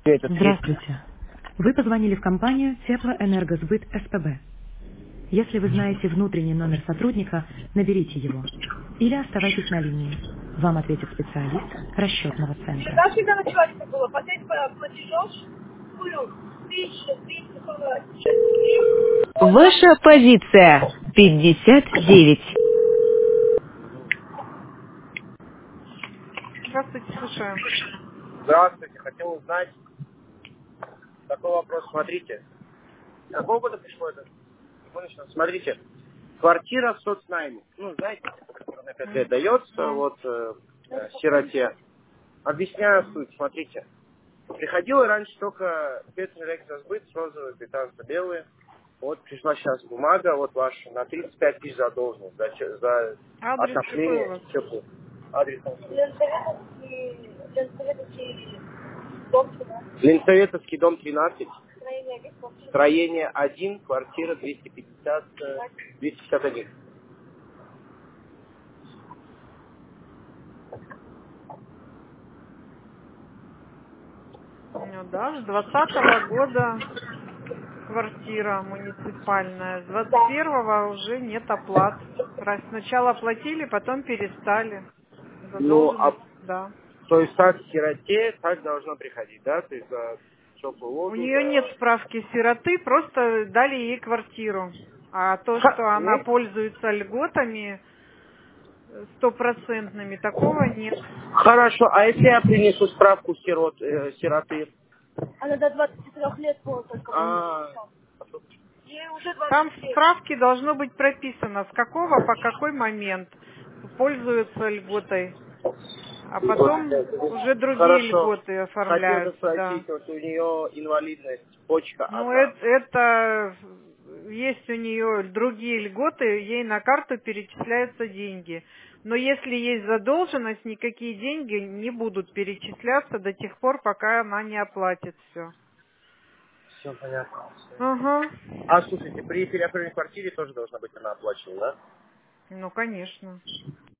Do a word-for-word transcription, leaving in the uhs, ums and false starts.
Этот есть. Здравствуйте. Вы позвонили в компанию Теплоэнергосбыт СПБ. Если вы знаете внутренний номер сотрудника, наберите его. Или оставайтесь на линии. Вам ответит специалист расчетного центра. Когда всегда началось это было? Последний платеж был тысяча триста сорок четыре. Ваша позиция пятьдесят девять. Здравствуйте, слушаю. Здравствуйте, хотел узнать такой вопрос. Смотрите, какого года пришло это? Секундочку, смотрите, квартира в соцнайме. Ну, знаете, которая на пять лет дается, Ну, вот, э, э, сироте. Объясняю суть, смотрите. Приходила раньше только спецэлектросбыт с розовой квитанции-белые. Вот пришла сейчас бумага, вот ваша, на тридцать пять тысяч задолженность за, че- за адрес какой у отопление вас? теплый. Адрес. Ленсоветовский, Ленсоветовский дом тринадцать. Ленсоветовский дом тринадцать, Строение один, квартира. строение один, квартира двести пятьдесят, э, двести пятьдесят один. Ну да, с двадцатого года квартира муниципальная. С двадцать Да. первого уже нет оплат. Раз сначала платили, потом перестали. Ну, а Задолженность, да. то есть так сироте так должно приходить, да? То есть за теплую У воду, нее нет за... справки сироты, просто дали ей квартиру. А то, Ха, что она нет? пользуется льготами э, стопроцентными, такого нет. Хорошо, а если я принесу справку сирот, э, сироты? Она до двадцати трёх лет была только в А, Ей уже Там двадцать в семь. справке должно быть прописано, с какого по какой момент пользуются льготой. А потом уже другие хорошо. льготы Хотел бы оформляются, да. спросить, вот у нее инвалидность, почка Ну, одна. это, это есть у нее другие льготы, ей на карту перечисляются деньги. Но если есть задолженность, никакие деньги не будут перечисляться до тех пор, пока она не оплатит все. Все понятно. Ага. А слушайте, при переоформлении квартиры тоже должна быть она оплачена, да? Ну, конечно.